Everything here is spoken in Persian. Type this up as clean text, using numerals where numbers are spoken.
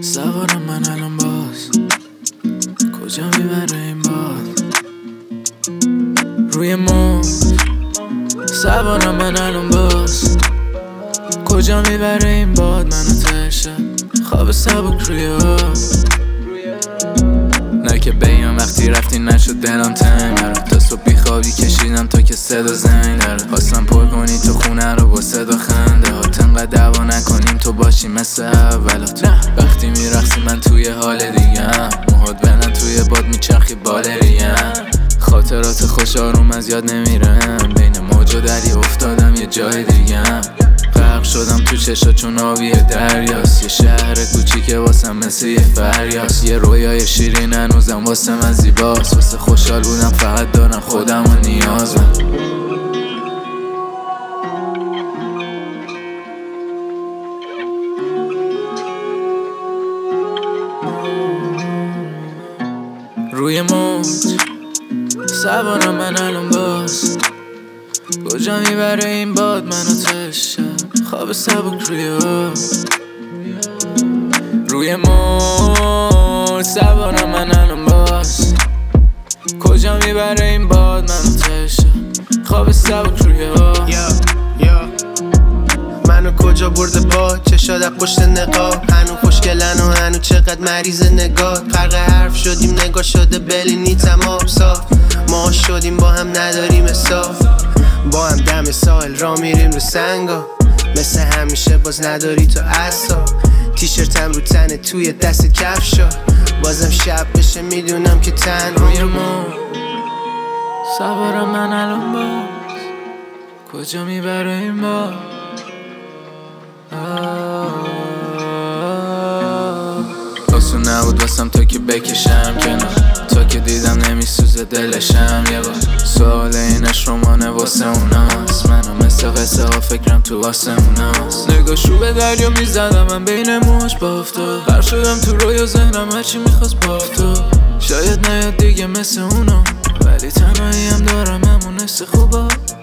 سوارم من الان باز کجا میبره این باد روی موج سوارم من الان باز کجا میبره این باد منو تشه خواب سبک روی آب نه که بگم وقتی رفتی نشد دلم تنگ تا صبح بیخوابی کشیدم تا که صدا زنگ داره خواستم پر کنی تو خونه رو با صدا خنده هات انقدر دعوا نکنیم تو باشی مثل اولات وقتی میرقصی من توی حال دیگم موهات بلند توی باد میچرخی بالریم خاطرات خوش آروم از یاد نمیرم بین موج و دریا افتادم یه جای دیگم غرق شدم تو چشا چون آبی دریاست یه شهر کوچیکه واسم مثل یه فریاست یه رویای شیرین هنوزم واسه من زیباست واسه خوشحال بودم فقط دارم خودم و نیازم روی موج سوارم من الان باز کجا میبره این باد منو تشه خواب سبک روی آب روی موج سوارم من الان باز کجا میبره این باد منو تشه خواب سبک روی آب منو کجا برده باد چشاد از پشت نقاب هنو خوشگلن و هنو چقدر مریض نگاه غرق حرف شدیم نگاه شده بلینی تمام صاف ما شدیم با هم نداریم حساب با هم دم ساحل را میریم رو سنگا مثل همیشه باز نداری تو عصا تیشرتم رو تنه توی دست کفشا بازم شب بشه میدونم که تن روی موج سوارم من الان باز کجا میبره این باد آسون نبود واسم تا که بکشم کنار تا که دیدم نمیسوزه دلشم یه بار سوال اینش رمانه واسه اوناست منم مثل قصه ها فکرم تو آسموناست نگاهشو به دریا میزدم من بین موج بافتاد غرق شدم تو رویا ذهنم هرچی میخواست بافتاد شاید نیاد دیگه مثل اونا ولی تنهایی هم دارم همون حس خوبا